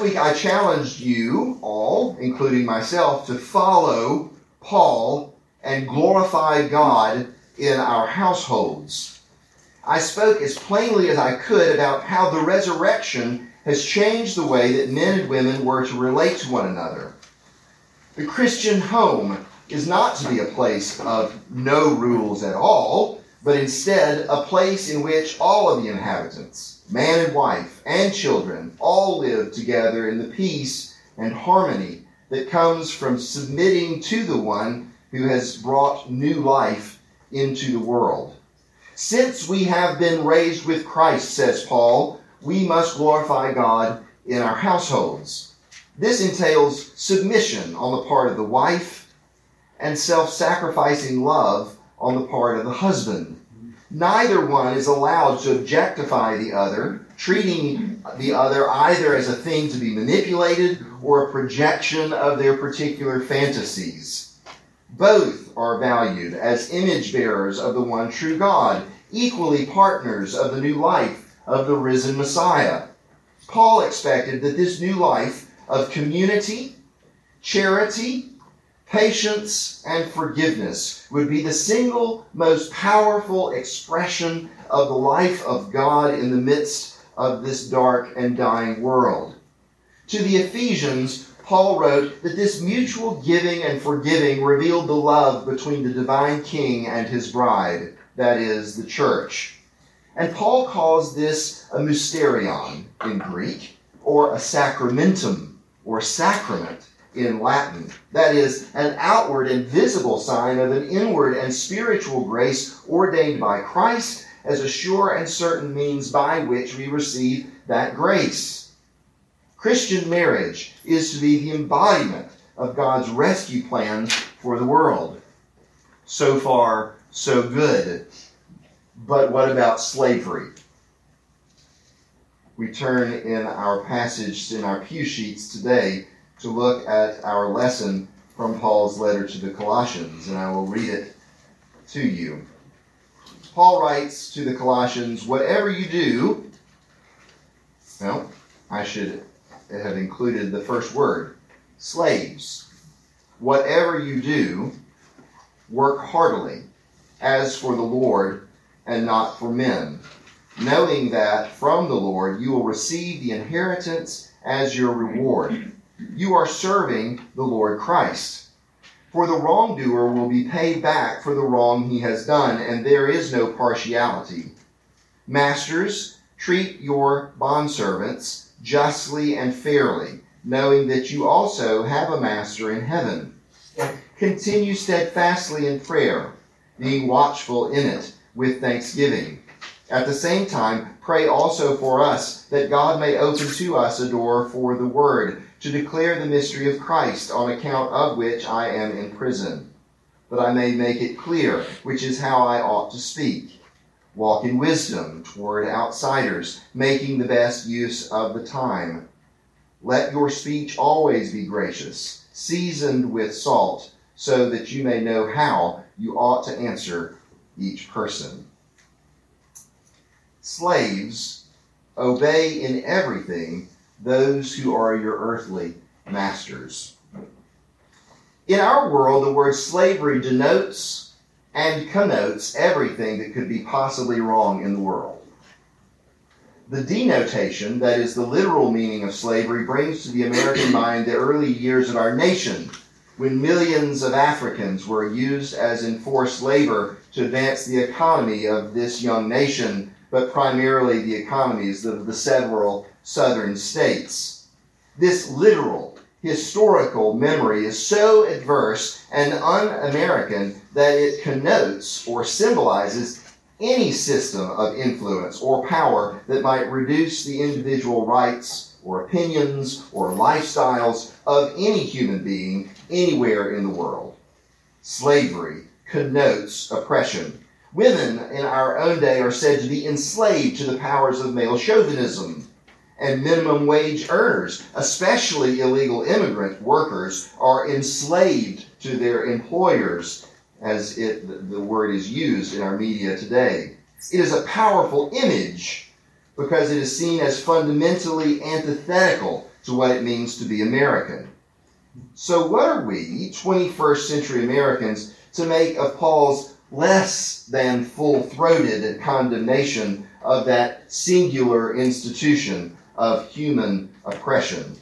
Last week I challenged you all, including myself, to follow Paul and glorify God in our households. I spoke as plainly as I could about how the resurrection has changed the way that men and women were to relate to one another. The Christian home is not to be a place of no rules at all, but instead a place in which all of the inhabitants, man and wife and children, all live together in the peace and harmony that comes from submitting to the one who has brought new life into the world. Since we have been raised with Christ, says Paul, we must glorify God in our households. This entails submission on the part of the wife and self-sacrificing love on the part of the husband. Neither one is allowed to objectify the other, treating the other either as a thing to be manipulated or a projection of their particular fantasies. Both are valued as image bearers of the one true God, equally partners of the new life of the risen Messiah. Paul expected that this new life of community, charity, patience, and forgiveness would be the single most powerful expression of the life of God in the midst of this dark and dying world. To the Ephesians, Paul wrote that this mutual giving and forgiving revealed the love between the divine King and his bride, that is, the church. And Paul calls this a mysterion in Greek, or a sacramentum, or sacrament in Latin. That is, an outward and visible sign of an inward and spiritual grace ordained by Christ as a sure and certain means by which we receive that grace. Christian marriage is to be the embodiment of God's rescue plan for the world. So far, so good. But what about slavery? We turn in our passage in our pew sheets today to look at our lesson from Paul's letter to the Colossians, and I will read it to you. Paul writes to the Colossians, whatever you do, well, I should have included the first word, slaves. Whatever you do, work heartily, as for the Lord and not for men, knowing that from the Lord you will receive the inheritance as your reward. You are serving the Lord Christ. For the wrongdoer will be paid back for the wrong he has done, and there is no partiality. Masters, treat your bondservants justly and fairly, knowing that you also have a master in heaven. Continue steadfastly in prayer, being watchful in it with thanksgiving. At the same time, pray also for us, that God may open to us a door for the word, to declare the mystery of Christ, on account of which I am in prison, that I may make it clear, which is how I ought to speak. Walk in wisdom toward outsiders, making the best use of the time. Let your speech always be gracious, seasoned with salt, so that you may know how you ought to answer each person. Slaves, obey in everything those who are your earthly masters. In our world, the word slavery denotes and connotes everything that could be possibly wrong in the world. The denotation, that is the literal meaning of slavery, brings to the American mind the early years of our nation, when millions of Africans were used as enforced labor to advance the economy of this young nation, but primarily the economies of the several southern states. This literal, historical memory is so adverse and un-American that it connotes or symbolizes any system of influence or power that might reduce the individual rights or opinions or lifestyles of any human being anywhere in the world. Slavery connotes oppression. Women in our own day are said to be enslaved to the powers of male chauvinism. And minimum wage earners, especially illegal immigrant workers, are enslaved to their employers, as the word is used in our media today. It is a powerful image because it is seen as fundamentally antithetical to what it means to be American. So what are we, 21st century Americans, to make of Paul's less than full-throated condemnation of that singular institution of human oppression?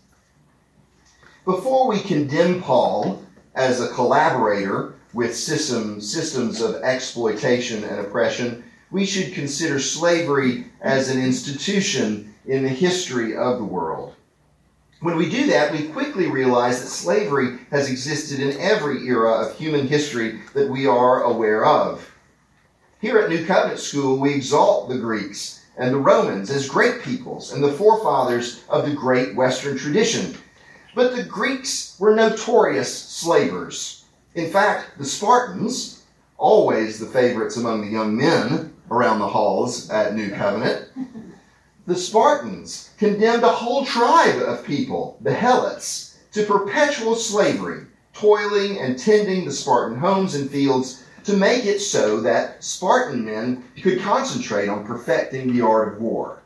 Before we condemn Paul as a collaborator with systems of exploitation and oppression, we should consider slavery as an institution in the history of the world. When we do that, we quickly realize that slavery has existed in every era of human history that we are aware of. Here at New Covenant School, we exalt the Greeks and the Romans as great peoples and the forefathers of the great Western tradition. But the Greeks were notorious slavers. In fact, the Spartans, always the favorites among the young men around the halls at New Covenant, the Spartans condemned a whole tribe of people, the Helots, to perpetual slavery, toiling and tending the Spartan homes and fields to make it so that Spartan men could concentrate on perfecting the art of war.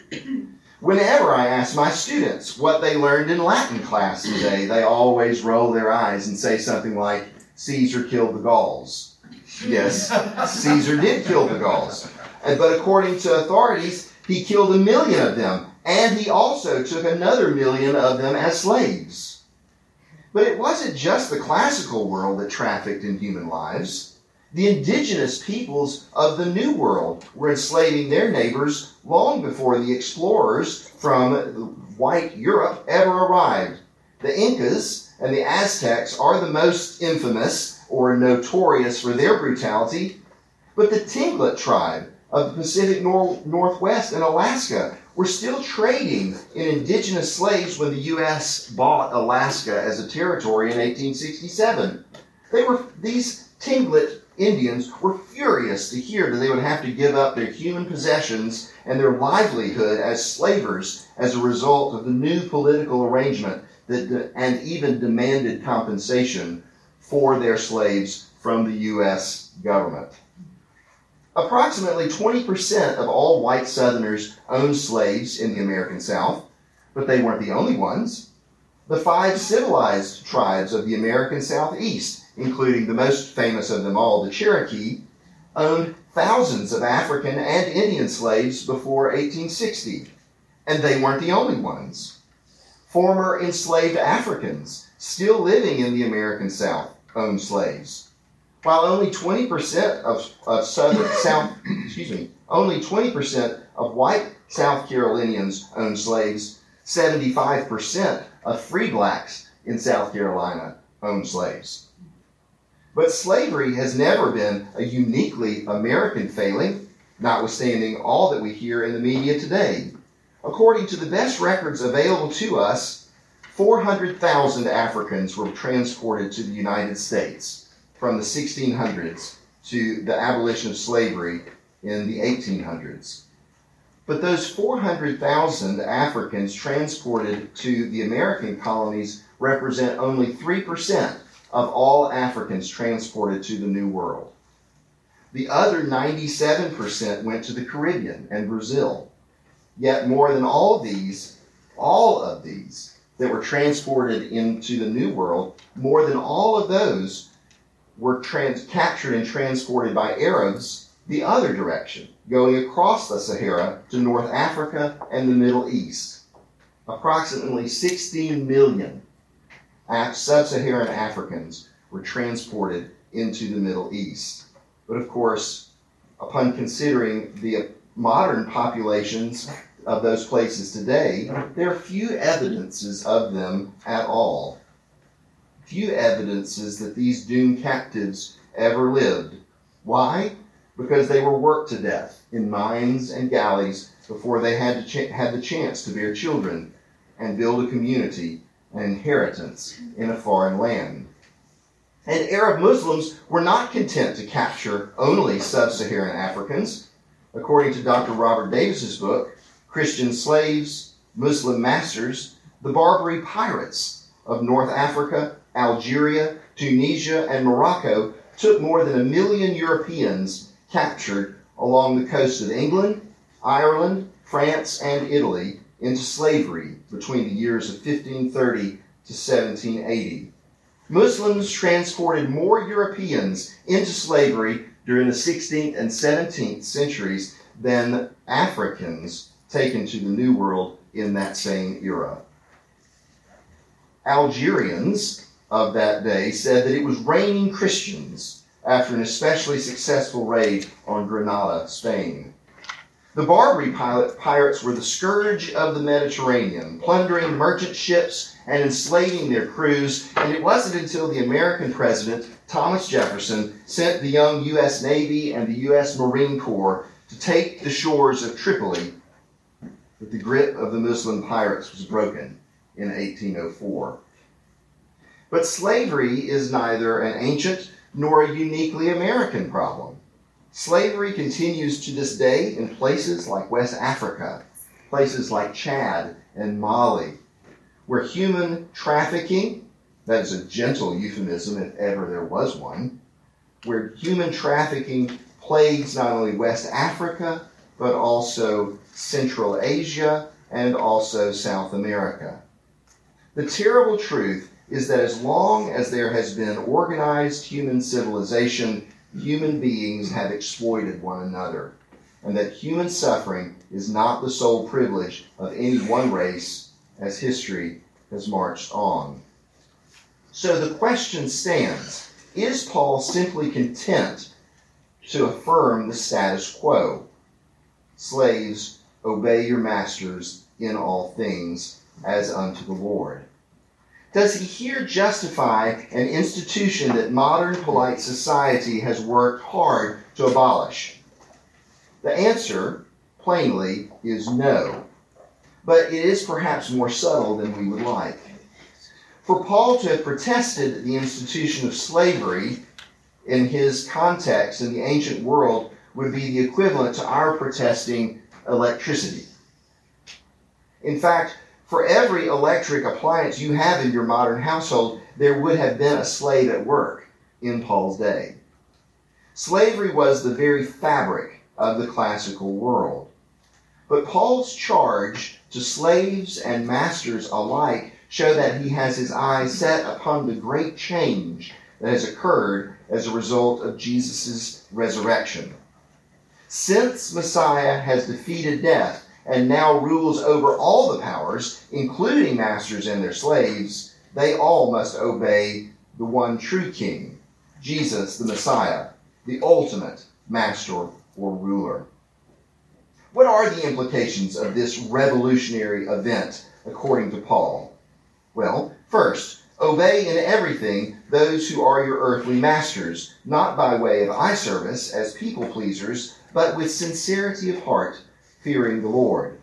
Whenever I ask my students what they learned in Latin class today, they always roll their eyes and say something like, Caesar killed the Gauls. Yes, Caesar did kill the Gauls. But according to authorities, he killed 1 million of them, and he also took another 1 million of them as slaves. But it wasn't just the classical world that trafficked in human lives. The indigenous peoples of the New World were enslaving their neighbors long before the explorers from white Europe ever arrived. The Incas and the Aztecs are the most infamous or notorious for their brutality, but the Tlingit tribe of the Pacific Northwest and Alaska were still trading in indigenous slaves when the U.S. bought Alaska as a territory in 1867. These Tlingit Indians were furious to hear that they would have to give up their human possessions and their livelihood as slavers as a result of the new political arrangement and even demanded compensation for their slaves from the U.S. government. Approximately 20% of all white Southerners owned slaves in the American South, but they weren't the only ones. The 5 civilized tribes of the American Southeast, including the most famous of them all, the Cherokee, owned thousands of African and Indian slaves before 1860, and they weren't the only ones. Former enslaved Africans still living in the American South owned slaves. While only 20% only 20% of white South Carolinians owned slaves, 75% of free blacks in South Carolina owned slaves. But slavery has never been a uniquely American failing, notwithstanding all that we hear in the media today. According to the best records available to us, 400,000 Africans were transported to the United States from the 1600s to the abolition of slavery in the 1800s. But those 400,000 Africans transported to the American colonies represent only 3% of all Africans transported to the New World. The other 97% went to the Caribbean and Brazil. Yet more than all of these that were transported into the New World, more than all of those were captured and transported by Arabs the other direction, going across the Sahara to North Africa and the Middle East. Approximately 16 million sub-Saharan Africans were transported into the Middle East. But of course, upon considering the modern populations of those places today, there are few evidences of them at all. Few evidences that these doomed captives ever lived. Why? Because they were worked to death in mines and galleys before they had the chance to bear children and build a community, an inheritance in a foreign land. And Arab Muslims were not content to capture only sub-Saharan Africans. According to Dr. Robert Davis's book, Christian Slaves, Muslim Masters, the Barbary Pirates of North Africa, Algeria, Tunisia, and Morocco took more than 1 million Europeans captured along the coast of England, Ireland, France, and Italy into slavery between the years of 1530 to 1780. Muslims transported more Europeans into slavery during the 16th and 17th centuries than Africans taken to the New World in that same era. Algerians of that day said that it was raining Christians after an especially successful raid on Granada, Spain. The Barbary pirates were the scourge of the Mediterranean, plundering merchant ships and enslaving their crews, and it wasn't until the American president, Thomas Jefferson, sent the young U.S. Navy and the U.S. Marine Corps to take the shores of Tripoli that the grip of the Muslim pirates was broken in 1804. But slavery is neither an ancient nor a uniquely American problem. Slavery continues to this day in places like West Africa, places like Chad and Mali, where human trafficking, that is a gentle euphemism if ever there was one, where human trafficking plagues not only West Africa, but also Central Asia and also South America. The terrible truth is that as long as there has been organized human civilization, human beings have exploited one another, and that human suffering is not the sole privilege of any one race as history has marched on. So the question stands, is Paul simply content to affirm the status quo? Slaves, obey your masters in all things as unto the Lord. Does he here justify an institution that modern polite society has worked hard to abolish? The answer, plainly, is no. But it is perhaps more subtle than we would like. For Paul to have protested the institution of slavery in his context in the ancient world would be the equivalent to our protesting electricity. In fact, for every electric appliance you have in your modern household, there would have been a slave at work in Paul's day. Slavery was the very fabric of the classical world. But Paul's charge to slaves and masters alike show that he has his eyes set upon the great change that has occurred as a result of Jesus' resurrection. Since Messiah has defeated death and now rules over all the powers, including masters and their slaves, they all must obey the one true King, Jesus the Messiah, the ultimate master or ruler. What are the implications of this revolutionary event, according to Paul? Well, first, obey in everything those who are your earthly masters, not by way of eye service as people pleasers, but with sincerity of heart, fearing the Lord.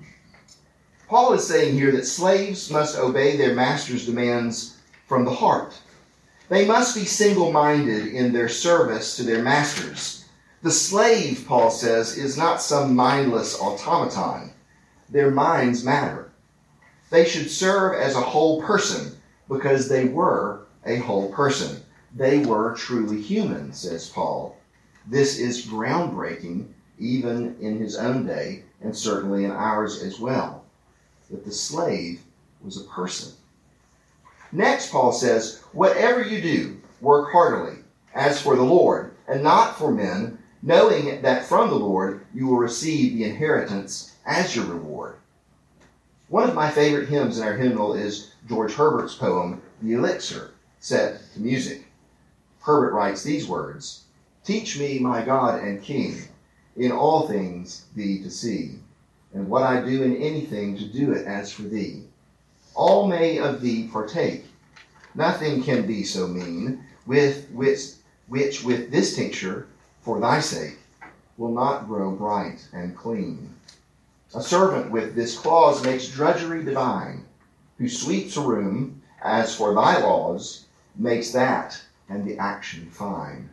Paul is saying here that slaves must obey their master's demands from the heart. They must be single-minded in their service to their masters. The slave, Paul says, is not some mindless automaton. Their minds matter. They should serve as a whole person because they were a whole person. They were truly human, says Paul. This is groundbreaking even in his own day, and certainly in ours as well, that the slave was a person. Next, Paul says, whatever you do, work heartily, as for the Lord, and not for men, knowing that from the Lord you will receive the inheritance as your reward. One of my favorite hymns in our hymnal is George Herbert's poem, The Elixir, set to music. Herbert writes these words, "Teach me, my God and King, in all things thee to see, and what I do in anything to do it as for thee. All may of thee partake. Nothing can be so mean, which with this tincture, for thy sake, will not grow bright and clean. A servant with this clause makes drudgery divine, who sweeps a room, as for thy laws, makes that and the action fine."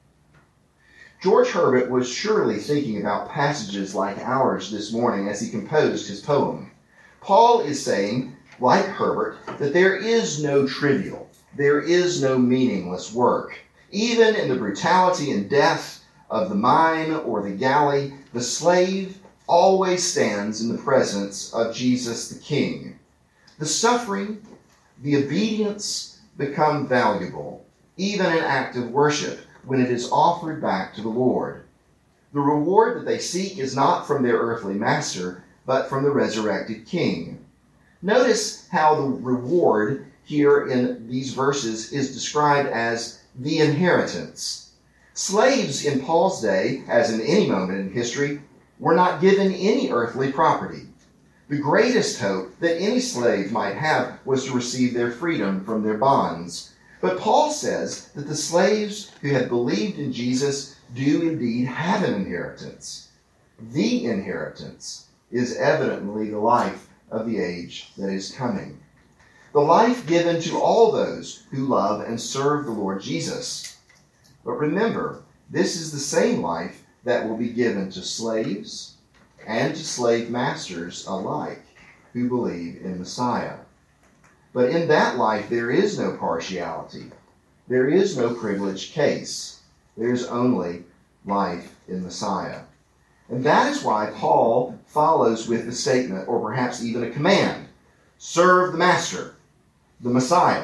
George Herbert was surely thinking about passages like ours this morning as he composed his poem. Paul is saying, like Herbert, that there is no trivial, there is no meaningless work. Even in the brutality and death of the mine or the galley, the slave always stands in the presence of Jesus the King. The suffering, the obedience become valuable, even an act of worship, when it is offered back to the Lord. The reward that they seek is not from their earthly master, but from the resurrected King. Notice how the reward here in these verses is described as the inheritance. Slaves in Paul's day, as in any moment in history, were not given any earthly property. The greatest hope that any slave might have was to receive their freedom from their bonds. But Paul says that the slaves who have believed in Jesus do indeed have an inheritance. The inheritance is evidently the life of the age that is coming. The life given to all those who love and serve the Lord Jesus. But remember, this is the same life that will be given to slaves and to slave masters alike who believe in Messiah. But in that life there is no partiality. There is no privileged case. There is only life in Messiah. And that is why Paul follows with the statement, or perhaps even a command: serve the Master, the Messiah.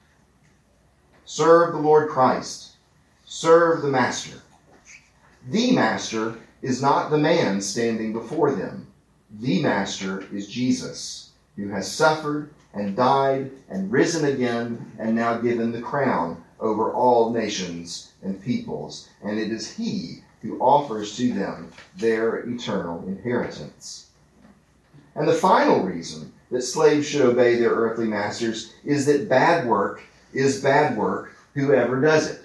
Serve the Lord Christ. Serve the Master. The Master is not the man standing before them. The Master is Jesus, who has suffered and died and risen again and now given the crown over all nations and peoples. And it is he who offers to them their eternal inheritance. And the final reason that slaves should obey their earthly masters is that bad work is bad work, whoever does it.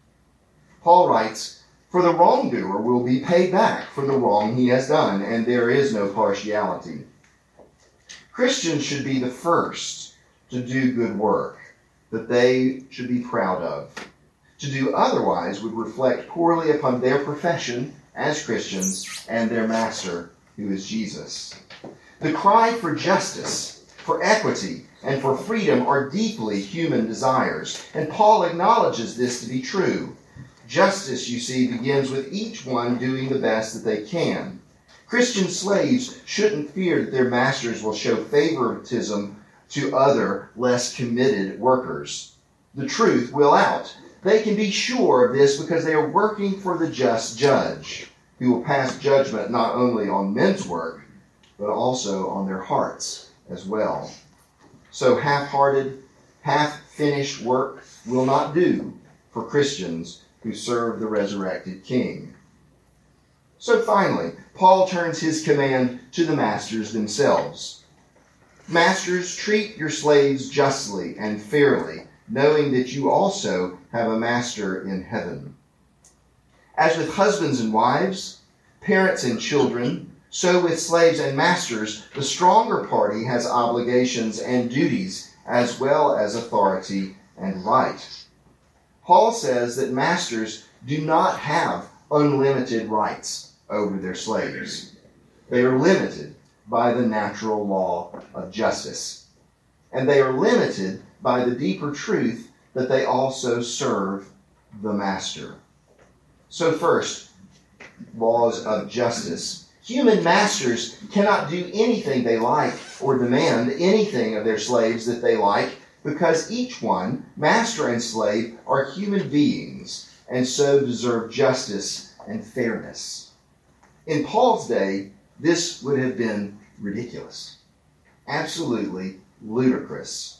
Paul writes, "For the wrongdoer will be paid back for the wrong he has done, and there is no partiality." Christians should be the first to do good work that they should be proud of. To do otherwise would reflect poorly upon their profession as Christians and their master, who is Jesus. The cry for justice, for equity, and for freedom are deeply human desires, and Paul acknowledges this to be true. Justice, you see, begins with each one doing the best that they can. Christian slaves shouldn't fear that their masters will show favoritism to other, less committed workers. The truth will out. They can be sure of this because they are working for the just judge, who will pass judgment not only on men's work, but also on their hearts as well. So half-hearted, half-finished work will not do for Christians who serve the resurrected King. So finally, Paul turns his command to the masters themselves. Masters, treat your slaves justly and fairly, knowing that you also have a master in heaven. As with husbands and wives, parents and children, so with slaves and masters, the stronger party has obligations and duties as well as authority and right. Paul says that masters do not have unlimited rights over their slaves. They are limited by the natural law of justice. And they are limited by the deeper truth that they also serve the master. So first, laws of justice. Human masters cannot do anything they like or demand anything of their slaves that they like, because each one, master and slave, are human beings and so deserve justice and fairness. In Paul's day, this would have been ridiculous, absolutely ludicrous.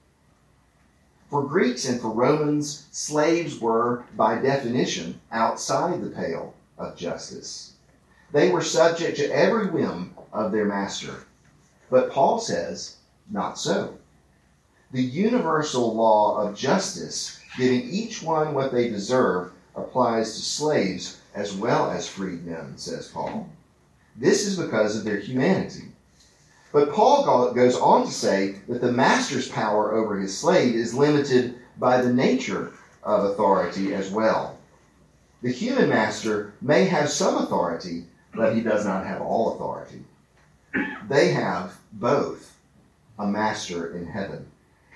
For Greeks and for Romans, slaves were, by definition, outside the pale of justice. They were subject to every whim of their master. But Paul says, not so. The universal law of justice, giving each one what they deserve, applies to slaves as well as freedmen, says Paul. This is because of their humanity. But Paul goes on to say that the master's power over his slave is limited by the nature of authority as well. The human master may have some authority, but he does not have all authority. They have both a master in heaven.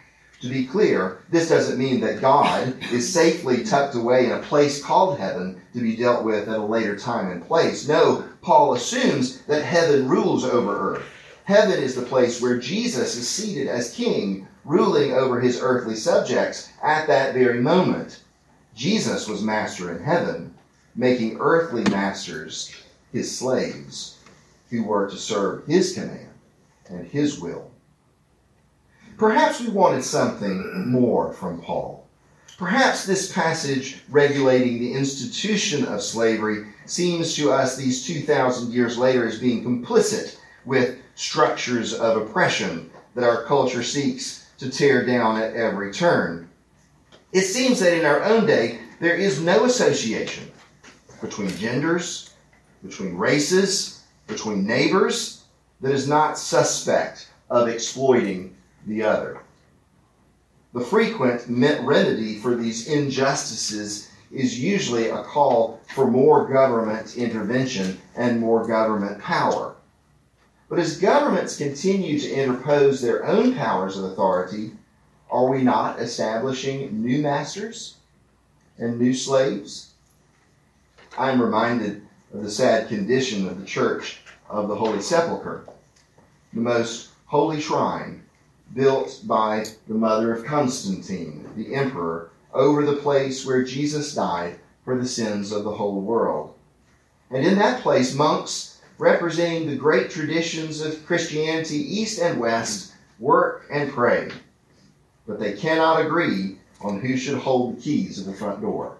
To be clear, this doesn't mean that God is safely tucked away in a place called heaven to be dealt with at a later time and place. No, Paul assumes that heaven rules over earth. Heaven is the place where Jesus is seated as king, ruling over his earthly subjects at that very moment. Jesus was master in heaven, making earthly masters his slaves, who were to serve his command and his will. Perhaps we wanted something more from Paul. Perhaps this passage regulating the institution of slavery seems to us these 2,000 years later as being complicit with structures of oppression that our culture seeks to tear down at every turn. It seems that in our own day, there is no association between genders, between races, between neighbors that is not suspect of exploiting the other. The frequent remedy for these injustices is usually a call for more government intervention and more government power. But as governments continue to interpose their own powers of authority, are we not establishing new masters and new slaves? I am reminded of the sad condition of the Church of the Holy Sepulchre, the most holy shrine built by the mother of Constantine, the emperor, over the place where Jesus died for the sins of the whole world. And in that place, monks representing the great traditions of Christianity, East and West, work and pray. But they cannot agree on who should hold the keys of the front door.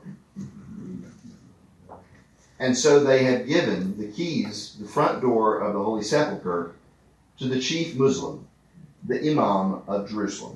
And so they have given the keys, the front door of the Holy Sepulchre, to the chief Muslim, the Imam of Jerusalem.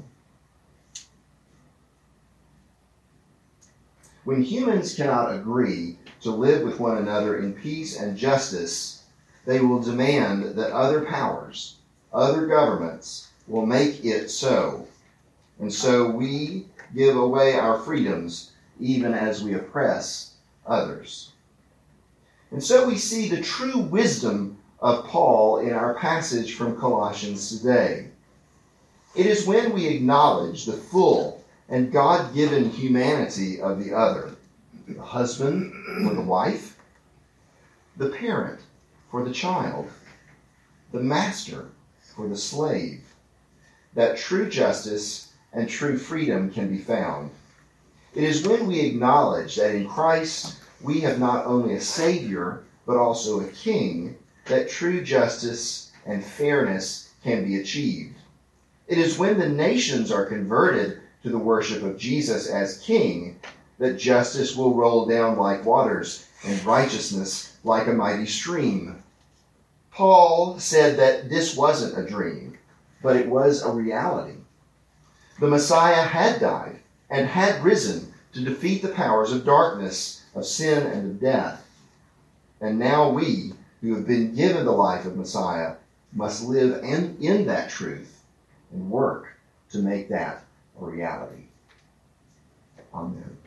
When humans cannot agree to live with one another in peace and justice, they will demand that other powers, other governments, will make it so. And so we give away our freedoms even as we oppress others. And so we see the true wisdom of Paul in our passage from Colossians today. It is when we acknowledge the full and God-given humanity of the other, the husband for the wife, the parent for the child, the master for the slave, that true justice and true freedom can be found. It is when we acknowledge that in Christ we have not only a Savior, but also a King, that true justice and fairness can be achieved. It is when the nations are converted to the worship of Jesus as King that justice will roll down like waters and righteousness like a mighty stream. Paul said that this wasn't a dream, but it was a reality. The Messiah had died and had risen to defeat the powers of darkness, of sin, and of death. And now we, who have been given the life of Messiah, must live in that truth and work to make that a reality. Amen.